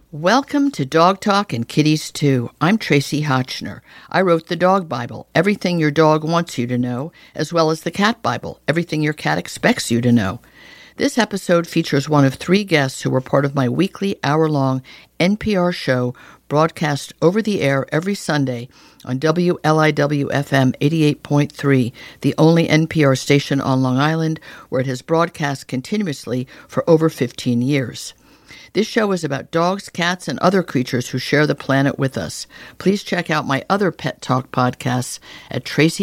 Welcome to Dog Talk and Kitties Too. I'm Tracy Hotchner. I wrote the Dog Bible, Everything Your Dog Wants You to Know, as well as the Cat Bible, Everything Your Cat Expects You to Know. This episode features one of three guests who were part of my weekly hour-long NPR show broadcast over the air every Sunday on WLIW-FM 88.3, the only NPR station on Long Island where it has broadcast continuously for over 15 years. This show is about dogs, cats, and other creatures who share the planet with us. Please check out my other Pet Talk podcasts at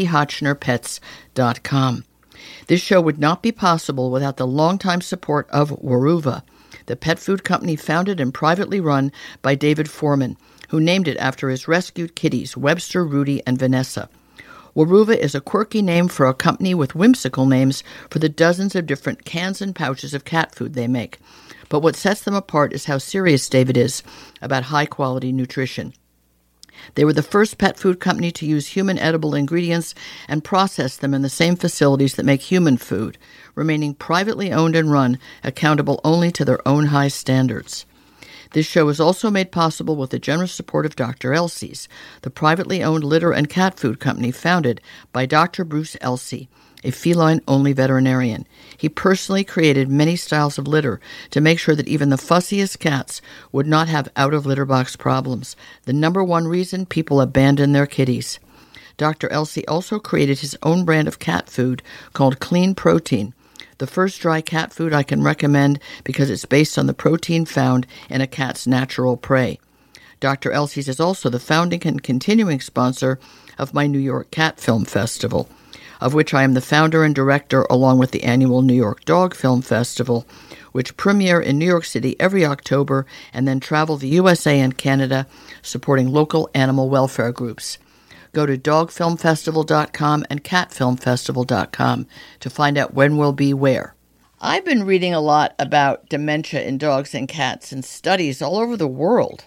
tracyhotchnerpets.com. This show would not be possible without the longtime support of Weruva, the pet food company founded and privately run by David Foreman, who named it after his rescued kitties, Webster, Rudy, and Vanessa. Weruva is a quirky name for a company with whimsical names for the dozens of different cans and pouches of cat food they make. But what sets them apart is how serious David is about high-quality nutrition. They were the first pet food company to use human edible ingredients and process them in the same facilities that make human food, remaining privately owned and run, accountable only to their own high standards. This show is also made possible with the generous support of Dr. Elsey's, the privately owned litter and cat food company founded by Dr. Bruce Elsey, a feline-only veterinarian. He personally created many styles of litter to make sure that even the fussiest cats would not have out-of-litter box problems, the number one reason people abandon their kitties. Dr. Elsey also created his own brand of cat food called Clean Protein, the first dry cat food I can recommend because it's based on the protein found in a cat's natural prey. Dr. Elsey's is also the founding and continuing sponsor of my New York Cat Film Festival, of which I am the founder and director along with the annual New York Dog Film Festival, which premiere in New York City every October and then travel the USA and Canada supporting local animal welfare groups. Go to dogfilmfestival.com and catfilmfestival.com to find out when we'll be where. I've been reading a lot about dementia in dogs and cats and studies all over the world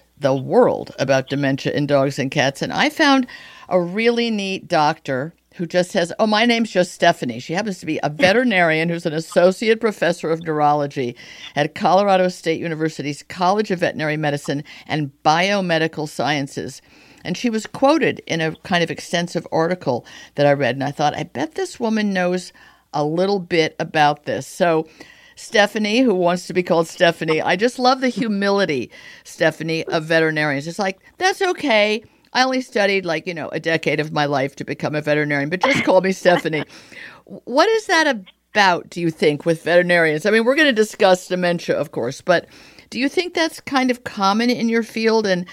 about dementia in dogs and cats, and I found a really neat doctor who just says, my name's just Stephanie. She happens to be a veterinarian who's an associate professor of neurology at Colorado State University's College of Veterinary Medicine and Biomedical Sciences. And she was quoted in a kind of extensive article that I read, and I thought, I bet this woman knows a little bit about this. So Stephanie, who wants to be called Stephanie, I just love the humility, Stephanie, of veterinarians. It's like, that's okay. I only studied a decade of my life to become a veterinarian, but just call me Stephanie. What is that about, do you think, with veterinarians? I mean, we're going to discuss dementia, of course, but do you think that's kind of common in your field? And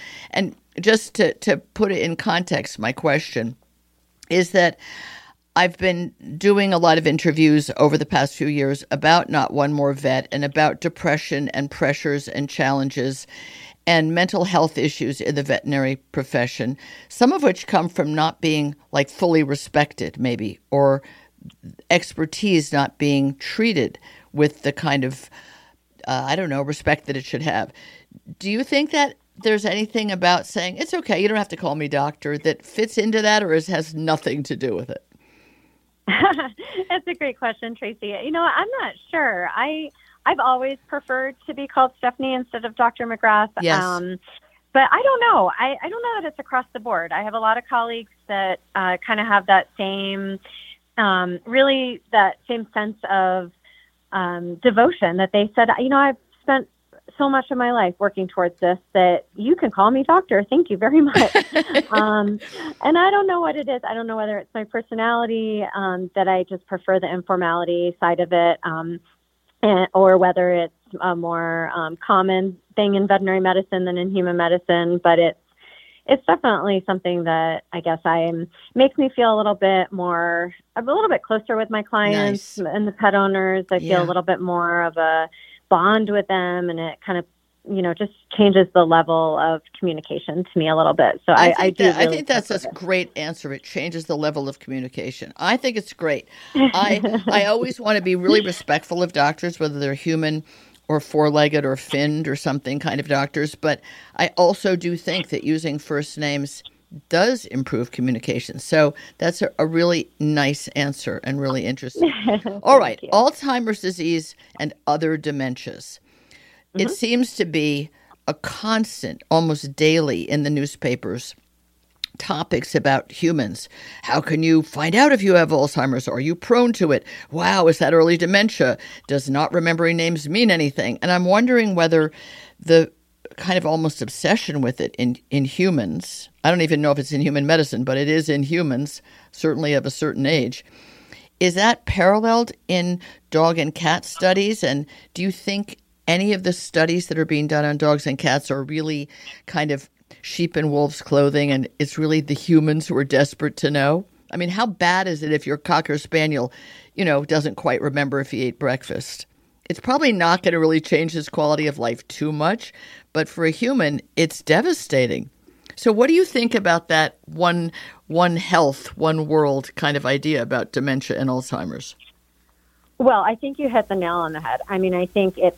just to put it in context, my question is that I've been doing a lot of interviews over the past few years about Not One More Vet and about depression and pressures and challenges and mental health issues in the veterinary profession, some of which come from not being fully respected maybe, or expertise not being treated with the kind of, respect that it should have. Do you think that there's anything about saying, it's okay, you don't have to call me doctor, that fits into that, or has nothing to do with it? That's a great question, Tracy. I'm not sure. I've always preferred to be called Stephanie instead of Dr. McGrath. Yes. But I don't know. I don't know that it's across the board. I have a lot of colleagues that kind of have that same, really that same sense of devotion that they said, I've spent so much of my life working towards this that you can call me doctor. Thank you very much. And I don't know what it is. I don't know whether it's my personality, that I just prefer the informality side of it, or whether it's a more common thing in veterinary medicine than in human medicine. But it's definitely something that I guess makes me feel a little bit closer with my clients. Nice. And the pet owners. I feel a little bit more of a bond with them, and it kind of, just changes the level of communication to me a little bit. So I think that's a great answer. It changes the level of communication. I think it's great. I always want to be really respectful of doctors, whether they're human or four-legged or finned or something kind of doctors. But I also do think that using first names does improve communication. So that's a really nice answer and really interesting. All right. Alzheimer's disease and other dementias. Mm-hmm. It seems to be a constant, almost daily in the newspapers, topics about humans. How can you find out if you have Alzheimer's? Are you prone to it? Wow, is that early dementia? Does not remembering names mean anything? And I'm wondering whether the kind of almost obsession with it in humans, I don't even know if it's in human medicine, but it is in humans, certainly of a certain age. Is that paralleled in dog and cat studies? And do you think any of the studies that are being done on dogs and cats are really kind of sheep in wolves' clothing, and it's really the humans who are desperate to know? I mean, how bad is it if your Cocker Spaniel, doesn't quite remember if he ate breakfast? It's probably not going to really change his quality of life too much, but for a human, it's devastating. So what do you think about that one health, one world kind of idea about dementia and Alzheimer's? Well, I think you hit the nail on the head. I mean, I think it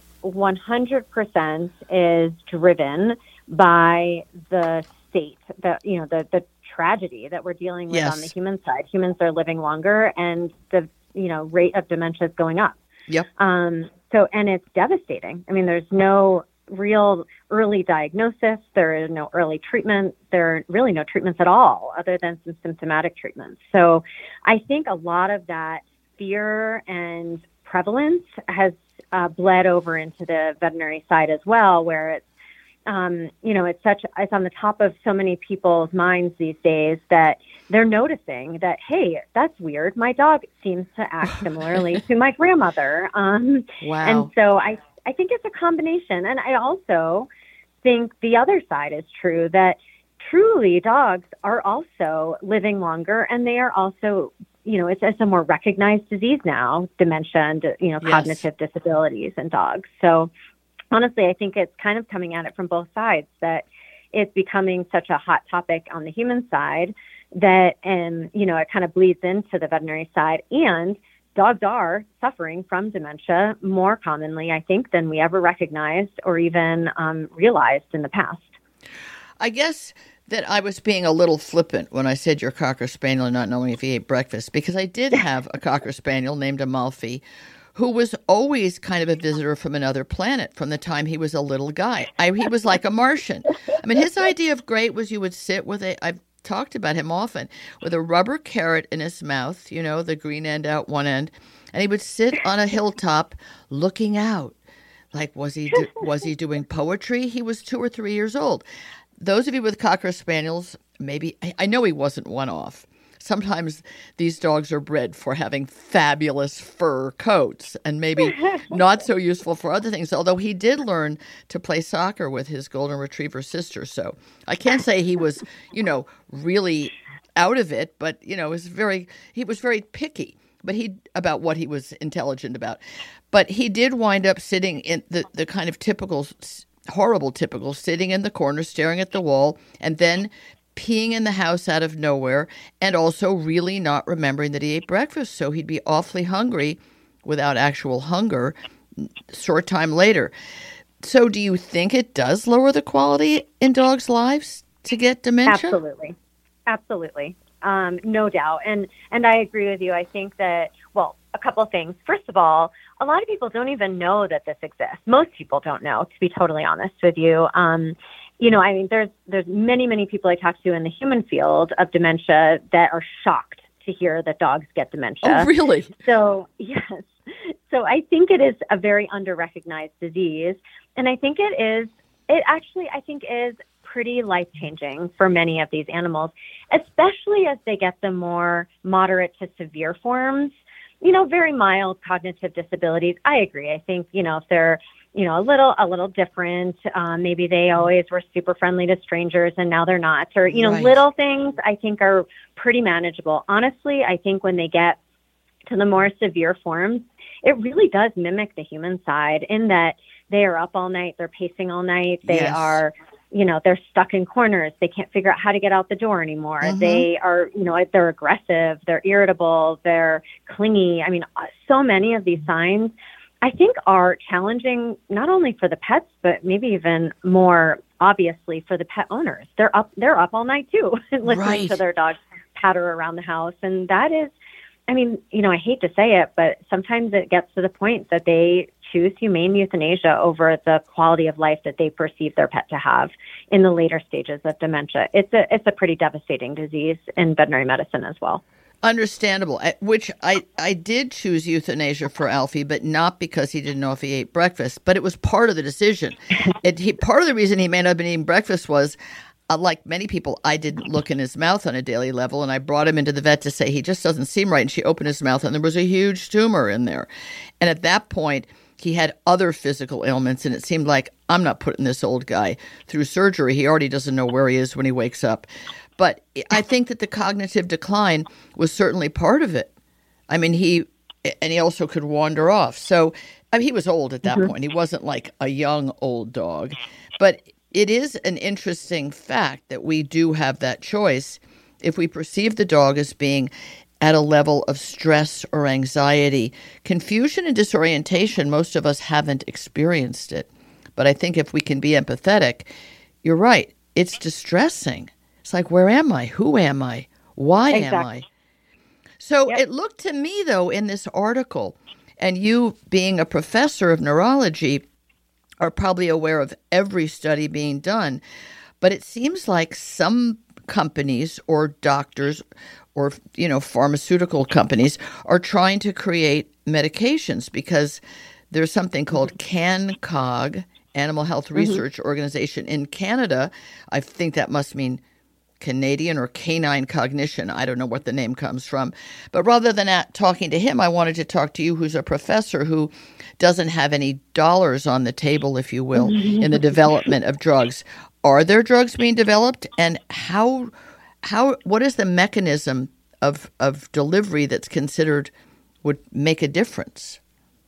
100% is driven by the state, the tragedy that we're dealing with on the human side. Humans are living longer, and the rate of dementia is going up. Yep. And it's devastating. I mean, there's no real early diagnosis. There is no early treatment. There are really no treatments at all, other than some symptomatic treatments. So, I think a lot of that fear and prevalence has bled over into the veterinary side as well, where it's it's on the top of so many people's minds these days that they're noticing that, hey, that's weird. My dog seems to act similarly to my grandmother. Wow. And so I think it's a combination. And I also think the other side is true, that truly dogs are also living longer, and they are also, it's a more recognized disease now, dementia and, cognitive disabilities in dogs. So honestly, I think it's kind of coming at it from both sides, that it's becoming such a hot topic on the human side that, it kind of bleeds into the veterinary side. And dogs are suffering from dementia more commonly, I think, than we ever recognized or even realized in the past. I guess that I was being a little flippant when I said your Cocker Spaniel not knowing if he ate breakfast, because I did have a Cocker Spaniel named Amalfi, who was always kind of a visitor from another planet from the time he was a little guy. He was like a Martian. I mean, his idea of great was you would sit with I've talked about him often, with a rubber carrot in his mouth, the green end out one end, and he would sit on a hilltop looking out. Like, was he doing poetry? He was 2 or 3 years old. Those of you with Cocker Spaniels, maybe, I know he wasn't one-off. Sometimes these dogs are bred for having fabulous fur coats and maybe not so useful for other things, although he did learn to play soccer with his golden retriever sister. So I can't say he was, really out of it, but, he was very picky about what he was intelligent about. But he did wind up sitting in the kind of horrible typical, sitting in the corner, staring at the wall, and then peeing in the house out of nowhere, and also really not remembering that he ate breakfast. So he'd be awfully hungry without actual hunger short time later. So do you think it does lower the quality in dogs' lives to get dementia? Absolutely. No doubt. And I agree with you. I think that, a couple of things. First of all, a lot of people don't even know that this exists. Most people don't know, to be totally honest with you. There's many people I talk to in the human field of dementia that are shocked to hear that dogs get dementia. Oh, really? So, yes. So I think it is a very under-recognized disease. And I think it is pretty life-changing for many of these animals, especially as they get the more moderate to severe forms. Very mild cognitive disabilities. I agree. I think, if they're, a little different, maybe they always were super friendly to strangers and now they're not, or, Right. Little things I think are pretty manageable. Honestly, I think when they get to the more severe forms, it really does mimic the human side in that they are up all night, they're pacing all night, they are, they're stuck in corners. They can't figure out how to get out the door anymore. Mm-hmm. They are, they're aggressive, they're irritable, they're clingy. I mean, so many of these signs, I think, are challenging not only for the pets, but maybe even more obviously for the pet owners. They're up all night too, listening Right. to their dogs patter around the house. And that is, I hate to say it, but sometimes it gets to the point that they choose humane euthanasia over the quality of life that they perceive their pet to have in the later stages of dementia. It's a pretty devastating disease in veterinary medicine as well. Understandable, which I did choose euthanasia for Alfie, but not because he didn't know if he ate breakfast, but it was part of the decision. Part of the reason he may not have been eating breakfast was, like many people, I didn't look in his mouth on a daily level, and I brought him into the vet to say he just doesn't seem right, and she opened his mouth, and there was a huge tumor in there. And at that point, he had other physical ailments, and it seemed like, I'm not putting this old guy through surgery. He already doesn't know where he is when he wakes up. But I think that the cognitive decline was certainly part of it. I mean, he also could wander off. So I mean, he was old at that point. He wasn't like a young old dog. But it is an interesting fact that we do have that choice if we perceive the dog as being at a level of stress or anxiety. Confusion and disorientation, most of us haven't experienced it. But I think if we can be empathetic, you're right. It's distressing. It's like, where am I? Who am I? Why am I? So It looked to me, though, in this article, and you being a professor of neurology are probably aware of every study being done, but it seems like some companies or doctors or, pharmaceutical companies are trying to create medications because there's something called CANCOG, Animal Health Research Organization in Canada. I think that must mean Canadian or Canine Cognition. I don't know what the name comes from. But rather than talking to him, I wanted to talk to you, who's a professor who doesn't have any dollars on the table, if you will, in the development of drugs. Are there drugs being developed? And what is the mechanism of delivery that's considered would make a difference?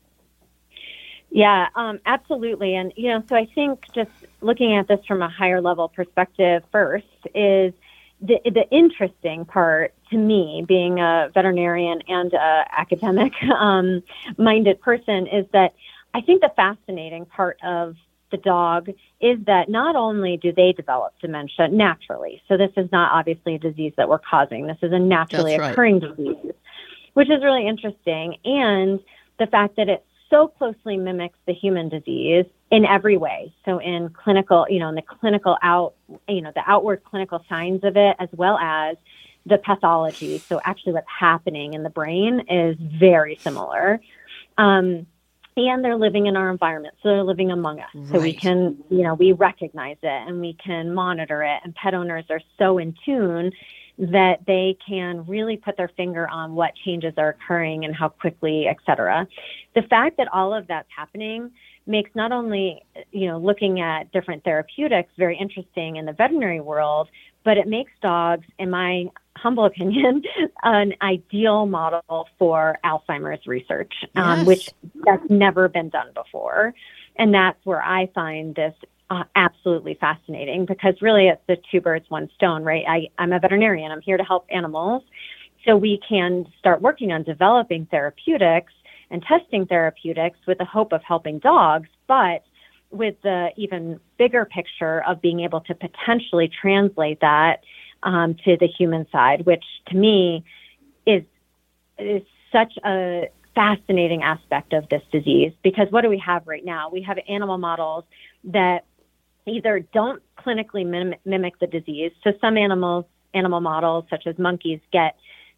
Yeah, absolutely. And, so I think just looking at this from a higher level perspective first is the interesting part to me, being a veterinarian and a academic minded person, is that I think the fascinating part of the dog is that not only do they develop dementia naturally, so this is not obviously a disease that we're causing, this is a naturally occurring disease, which is really interesting, and the fact that it so closely mimics the human disease in every way. So in clinical, in the clinical the outward clinical signs of it, as well as the pathology. So actually what's happening in the brain is very similar. And they're living in our environment. So they're living among us. Right. So we can, we recognize it and we can monitor it. And pet owners are so in tune that they can really put their finger on what changes are occurring and how quickly, et cetera. The fact that all of that's happening makes not only, looking at different therapeutics very interesting in the veterinary world, but it makes dogs, in my humble opinion, an ideal model for Alzheimer's research, which that's never been done before. And that's where I find this absolutely fascinating, because really it's the two birds, one stone, right? I'm a veterinarian. I'm here to help animals. So we can start working on developing therapeutics and testing therapeutics with the hope of helping dogs, but with the even bigger picture of being able to potentially translate that to the human side, which to me is such a fascinating aspect of this disease. Because what do we have right now? We have animal models that either don't clinically mimic the disease. So some animal models, such as monkeys, get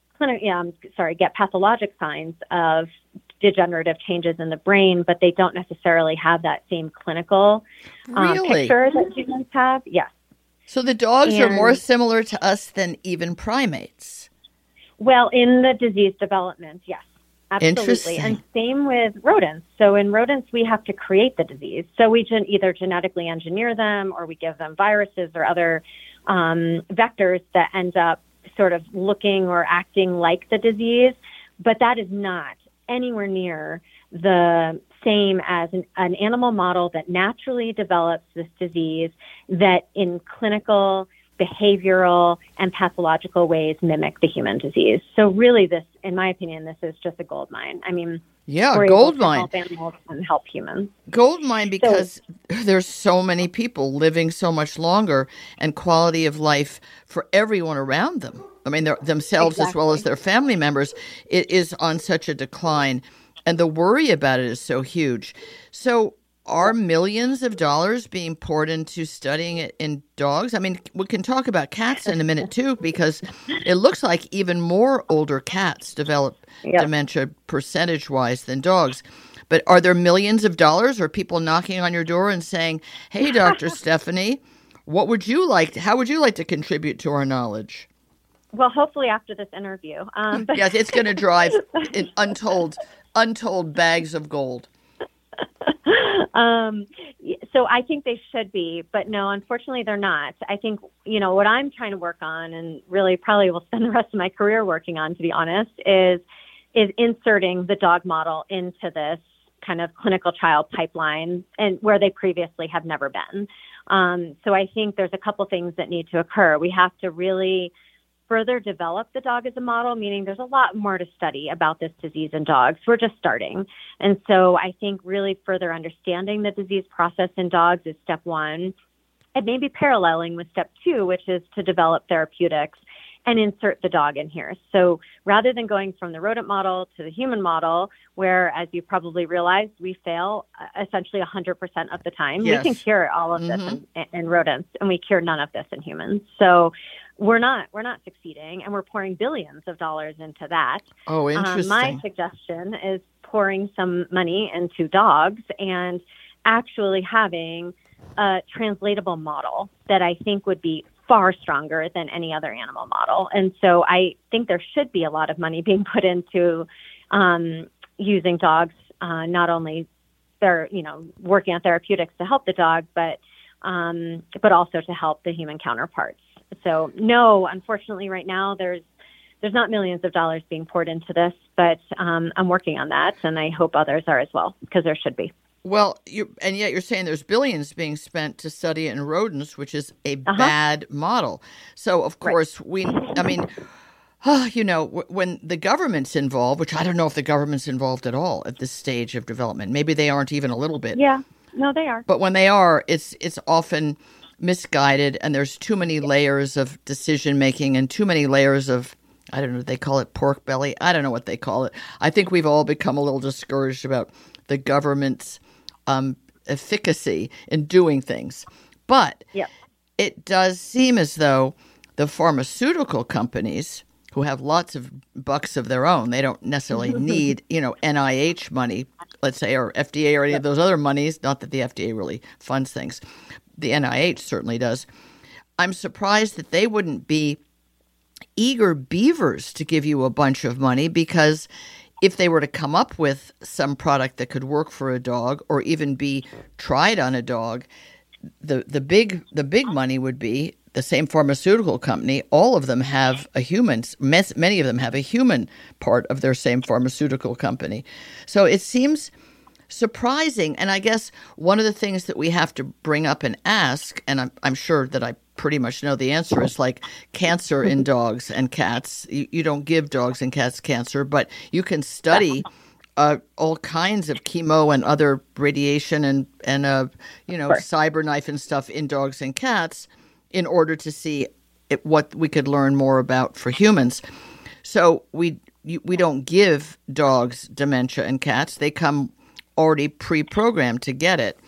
pathologic signs of degenerative changes in the brain, but they don't necessarily have that same clinical picture that humans have. Yes. So the dogs are more similar to us than even primates. Well, in the disease development, yes. Absolutely. And same with rodents. So in rodents, we have to create the disease. So we either genetically engineer them, or we give them viruses or other vectors that end up sort of looking or acting like the disease. But that is not anywhere near the same as an animal model that naturally develops this disease that in clinical, behavioral, and pathological ways mimic the human disease. So really this, in my opinion, this is just a gold mine. I mean, we're gold able to mine. help animals and help humans. Gold mine, because there's so many people living so much longer, and quality of life for everyone around them. I mean, themselves as well as their family members, it is on such a decline. And the worry about it is so huge. So are millions of dollars being poured into studying it in dogs? I mean, we can talk about cats in a minute too, because it looks like even more older cats develop dementia percentage-wise than dogs. But are there millions of dollars, or people knocking on your door and saying, "Hey, Dr. Stephanie, what would you like? How would you like to contribute to our knowledge?" Well, hopefully after this interview. Yes, it's going to drive in untold bags of gold. So I think they should be, but no, unfortunately they're not. I think, what I'm trying to work on, and really probably will spend the rest of my career working on, to be honest, is inserting the dog model into this kind of clinical trial pipeline, and where they previously have never been. So I think there's a couple things that need to occur. We have to really further develop the dog as a model, meaning there's a lot more to study about this disease in dogs. We're just starting. And so I think really further understanding the disease process in dogs is step one, and maybe paralleling with step two, which is to develop therapeutics and insert the dog in here. So rather than going from the rodent model to the human model, where, as you probably realized, we fail essentially 100% of the time. Yes. We can cure all of this in rodents, and we cure none of this in humans. So we're not succeeding, and we're pouring billions of dollars into that. Oh, interesting. My suggestion is pouring some money into dogs and actually having a translatable model that I think would be far stronger than any other animal model. And so I think there should be a lot of money being put into using dogs, not only working on therapeutics to help the dog, but also to help the human counterparts. So no, unfortunately right now there's not millions of dollars being poured into this, but I'm working on that, and I hope others are as well, because there should be. Well, and yet you're saying there's billions being spent to study it in rodents, which is a bad model. So, of course, when the government's involved, which I don't know if the government's involved at all at this stage of development. Maybe they aren't even a little bit. Yeah, no, they are. But when they are, it's often misguided, and there's too many layers of decision-making and too many layers of, I don't know, they call it pork belly. I don't know what they call it. I think we've all become a little discouraged about the government's efficacy in doing things. But it does seem as though the pharmaceutical companies, who have lots of bucks of their own, they don't necessarily need, NIH money, let's say, or FDA or any of those other monies. Not that the FDA really funds things. The NIH certainly does. I'm surprised that they wouldn't be eager beavers to give you a bunch of money, because if they were to come up with some product that could work for a dog or even be tried on a dog, the big money would be the same pharmaceutical company. All of them have many of them have a human part of their same pharmaceutical company. So it seems surprising. And I guess one of the things that we have to bring up and ask, and I'm sure that I pretty much know the answer, is like cancer in dogs and cats. You don't give dogs and cats cancer, but you can study all kinds of chemo and other radiation and CyberKnife and stuff in dogs and cats in order to see what we could learn more about for humans. So we don't give dogs dementia and cats. They come already pre-programmed to get it.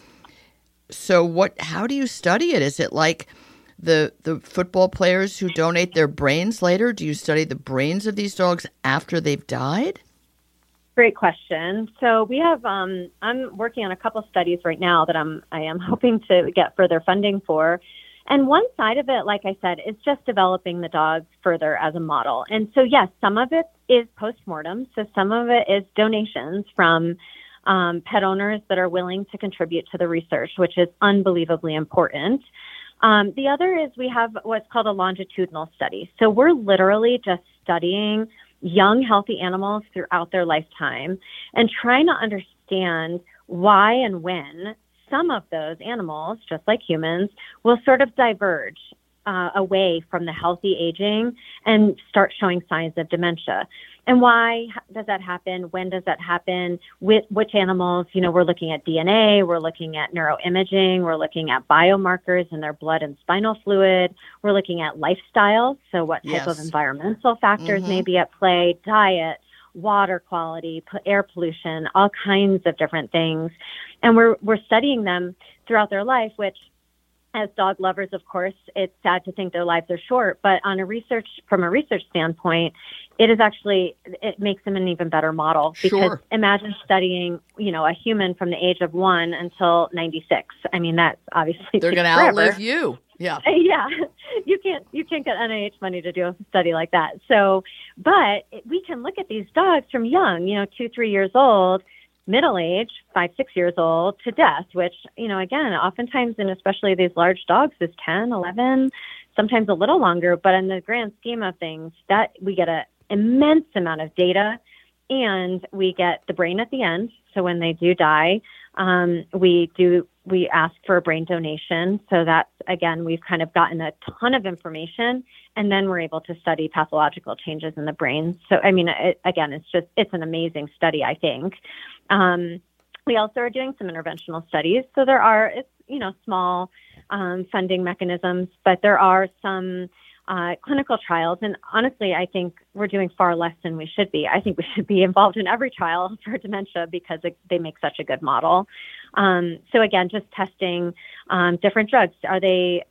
So how do you study it? Is it like the football players who donate their brains later? Do you study the brains of these dogs after they've died? Great question. So we have, I'm working on a couple studies right now that I am hoping to get further funding for. And one side of it, like I said, is just developing the dogs further as a model. And so, yes, some of it is postmortem. So some of it is donations from pet owners that are willing to contribute to the research, which is unbelievably important. The other is we have what's called a longitudinal study. So we're literally just studying young, healthy animals throughout their lifetime and trying to understand why and when some of those animals, just like humans, will sort of diverge away from the healthy aging and start showing signs of dementia. And why does that happen? When does that happen? With which animals? We're looking at DNA, we're looking at neuroimaging, we're looking at biomarkers in their blood and spinal fluid, we're looking at lifestyle, so what type of environmental factors may be at play, diet, water quality, air pollution, all kinds of different things. And we're studying them throughout their life, which, as dog lovers, of course, it's sad to think their lives are short, but from a research standpoint, it makes them an even better model. Because Sure. imagine studying, a human from the age of 1 until 96. I mean, that's obviously They're going to outlive you. Yeah. Yeah. You can't get NIH money to do a study like that. So, but we can look at these dogs from young, 2, 3 years old, middle age, 5, 6 years old, to death, which, again, oftentimes, and especially these large dogs, is 10, 11, sometimes a little longer. But in the grand scheme of things, that we get an immense amount of data, and we get the brain at the end. So when they do die, we ask for a brain donation. So that's, again, we've kind of gotten a ton of information, and then we're able to study pathological changes in the brain. So, I mean, it's an amazing study, I think. We also are doing some interventional studies. So there are, small funding mechanisms, but there are some clinical trials. And honestly, I think we're doing far less than we should be. I think we should be involved in every trial for dementia because they make such a good model. So again, just testing different drugs. Are they,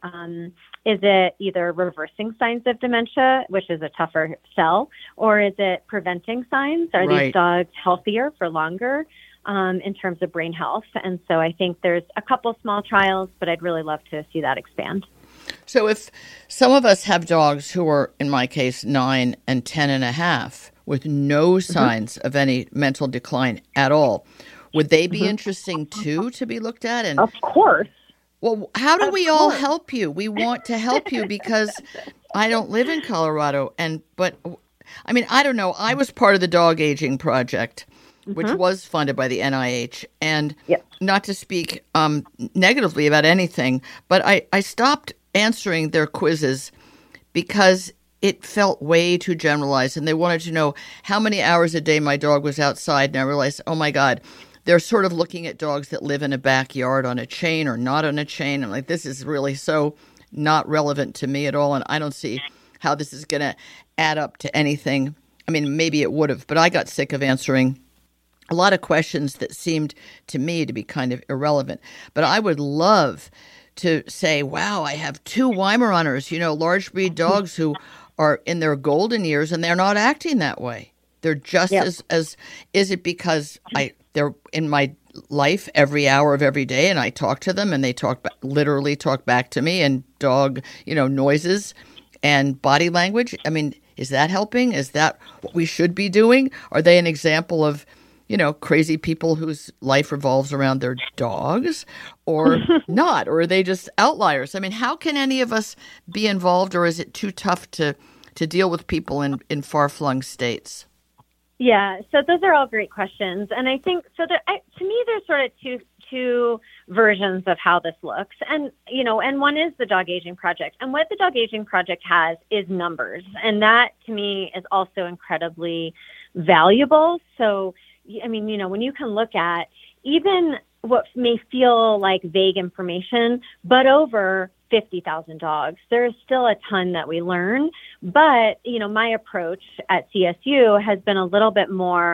is it either reversing signs of dementia, which is a tougher sell, or is it preventing signs? Are these dogs healthier for longer in terms of brain health? And so I think there's a couple small trials, but I'd really love to see that expand. So if some of us have dogs who are, in my case, 9 and 10 and a half with no signs of any mental decline at all, would they be interesting too to be looked at? And of course. Well, how do we all help you? We want to help you because I don't live in Colorado. But I mean, I don't know. I was part of the Dog Aging Project, which was funded by the NIH. And not to speak negatively about anything, but I stopped answering their quizzes because it felt way too generalized. And they wanted to know how many hours a day my dog was outside. And I realized, oh, my God, they're sort of looking at dogs that live in a backyard on a chain or not on a chain. I'm like, this is really so not relevant to me at all. And I don't see how this is going to add up to anything. I mean, maybe it would have, but I got sick of answering a lot of questions that seemed to me to be kind of irrelevant. But I would love to say, wow, I have 2 Weimaraners, large breed dogs who are in their golden years and they're not acting that way. They're just as is it because they're in my life every hour of every day and I talk to them and they literally talk back to me, and dog, noises and body language. I mean, is that helping? Is that what we should be doing? Are they an example of, crazy people whose life revolves around their dogs or not? Or are they just outliers? I mean, how can any of us be involved, or is it too tough to deal with people in far-flung states? Yeah, so those are all great questions. And I think, to me, there's sort of two versions of how this looks. And, and one is the Dog Aging Project. And what the Dog Aging Project has is numbers. And that, to me, is also incredibly valuable. So, I mean, when you can look at even what may feel like vague information, but over 50,000 dogs, there is still a ton that we learn. But, my approach at CSU has been a little bit more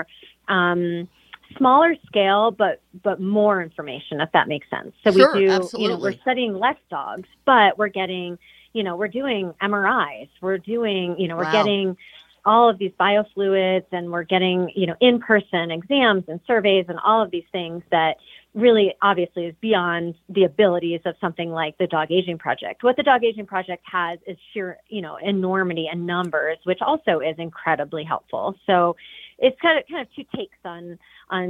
smaller scale, but more information, if that makes sense. So sure, we do, absolutely. We're studying less dogs, but we're getting, we're doing MRIs, we're doing, we're getting all of these biofluids, and we're getting, in-person exams and surveys and all of these things that really obviously is beyond the abilities of something like the Dog Aging Project. What the Dog Aging Project has is sheer, enormity and numbers, which also is incredibly helpful. So it's kind of two takes on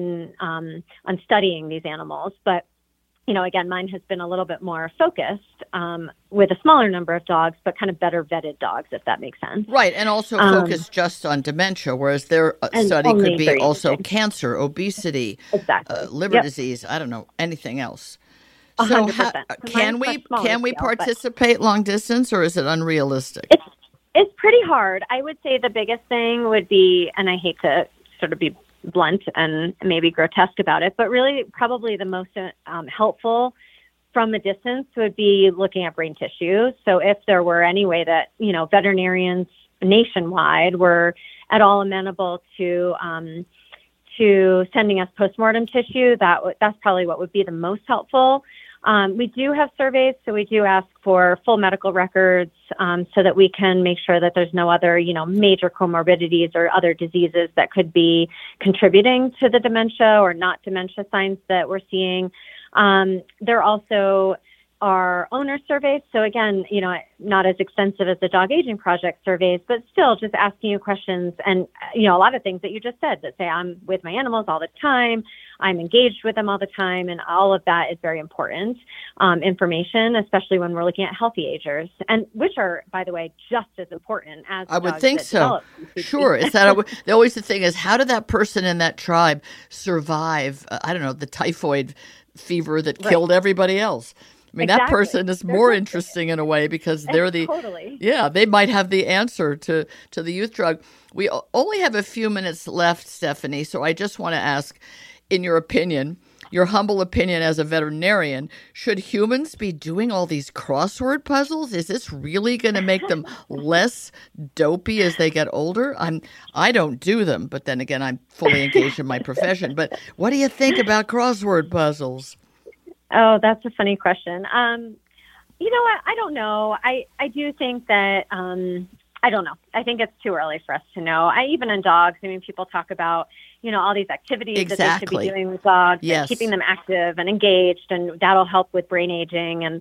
studying these animals. But, again, mine has been a little bit more focused with a smaller number of dogs, but kind of better vetted dogs, if that makes sense. Right, and also focused just on dementia, whereas their study could be also cancer, obesity, liver disease, I don't know, anything else. So can we participate long distance, or is it unrealistic? It's pretty hard. I would say the biggest thing would be, and I hate to sort of be blunt and maybe grotesque about it, but really probably the most helpful from a distance would be looking at brain tissue. So if there were any way that, veterinarians nationwide were at all amenable to sending us postmortem tissue, that's probably what would be the most helpful. We do have surveys, so we do ask for full medical records so that we can make sure that there's no other, major comorbidities or other diseases that could be contributing to the dementia or not dementia signs that we're seeing. There also are owner surveys. So again, not as extensive as the Dog Aging Project surveys, but still just asking you questions and, a lot of things that you just said that say I'm with my animals all the time, I'm engaged with them all the time, and all of that is very important information, especially when we're looking at healthy agers, and which are, by the way, just as important as I would think so. Sure. It's that always the thing is, how did that person in that tribe survive, the typhoid fever that killed everybody else? I mean, that person is more interesting in a way because they're they might have the answer to the youth drug. We only have a few minutes left, Stephanie, so I just want to ask, in your opinion, your humble opinion as a veterinarian, should humans be doing all these crossword puzzles? Is this really going to make them less dopey as they get older? I don't do them, but then again, I'm fully engaged in my profession. But what do you think about crossword puzzles? Oh, that's a funny question. You know what? I don't know. I do think that, I don't know. I think it's too early for us to know. Even in dogs, people talk about, all these activities that they should be doing with dogs, and keeping them active and engaged, and that'll help with brain aging. And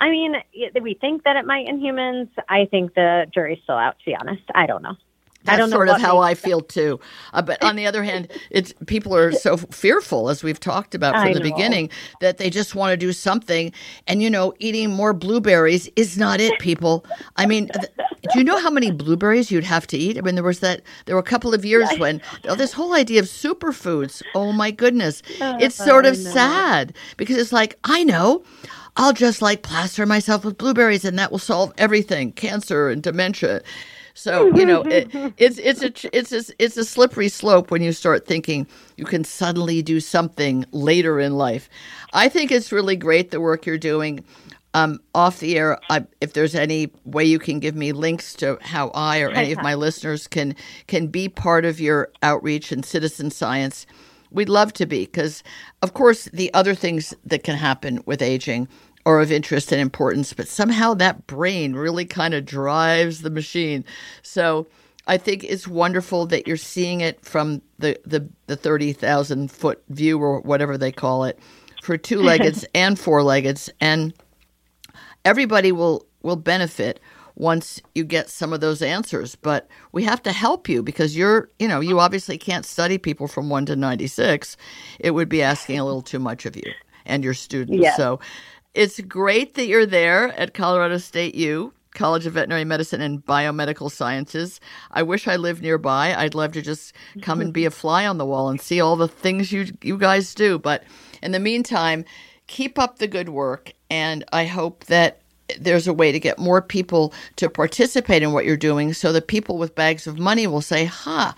we think that it might in humans. I think the jury's still out, to be honest. I don't know. That's sort of how I feel too. But on the other hand, people are so fearful, as we've talked about from the beginning, that they just want to do something. And, eating more blueberries is not it, people. Do you know how many blueberries you'd have to eat? There were a couple of years when this whole idea of superfoods, oh my goodness, it's sort of sad because it's like, I know. I'll just plaster myself with blueberries and that will solve everything, cancer and dementia. So, it's a slippery slope when you start thinking you can suddenly do something later in life. I think it's really great the work you're doing. Off the air, if there's any way you can give me links to how I or any of my listeners can be part of your outreach and citizen science, we'd love to be, because, of course, the other things that can happen with aging are of interest and importance, but somehow that brain really kind of drives the machine. So I think it's wonderful that you're seeing it from the 30,000-foot view or whatever they call it for two-leggeds and four-leggeds, and everybody will benefit once you get some of those answers. But we have to help you because you obviously can't study people from 1 to 96. It would be asking a little too much of you and your students. Yes. So it's great that you're there at Colorado State U, College of Veterinary Medicine and Biomedical Sciences. I wish I lived nearby. I'd love to just come and be a fly on the wall and see all the things you guys do. But in the meantime, keep up the good work, and I hope that there's a way to get more people to participate in what you're doing so that people with bags of money will say,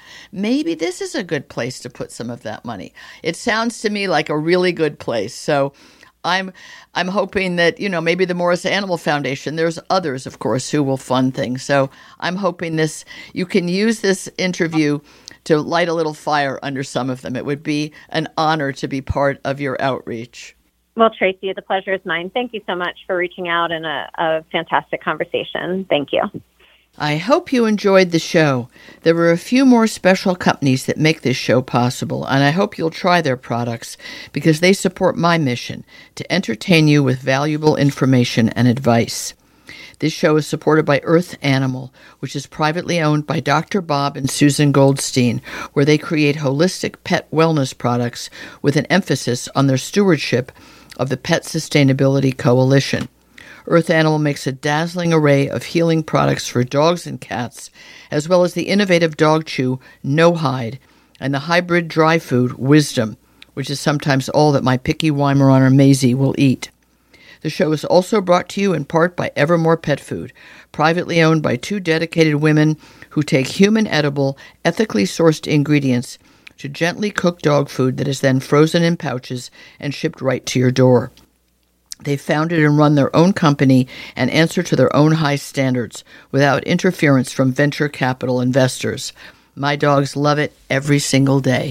maybe this is a good place to put some of that money. It sounds to me like a really good place. So I'm hoping that, maybe the Morris Animal Foundation, there's others, of course, who will fund things. So I'm hoping you can use this interview to light a little fire under some of them. It would be an honor to be part of your outreach. Well, Tracy, the pleasure is mine. Thank you so much for reaching out and a fantastic conversation. Thank you. I hope you enjoyed the show. There were a few more special companies that make this show possible, and I hope you'll try their products because they support my mission to entertain you with valuable information and advice. This show is supported by Earth Animal, which is privately owned by Dr. Bob and Susan Goldstein, where they create holistic pet wellness products with an emphasis on their stewardship of the Pet Sustainability Coalition. Earth Animal makes a dazzling array of healing products for dogs and cats, as well as the innovative dog chew No Hide and the hybrid dry food Wisdom, which is sometimes all that my picky Weimaraner Maisie will eat. The show is also brought to you in part by Evermore Pet Food, privately owned by two dedicated women who take human edible, ethically sourced ingredients to gently cook dog food that is then frozen in pouches and shipped right to your door. They founded and run their own company and answer to their own high standards without interference from venture capital investors. My dogs love it every single day.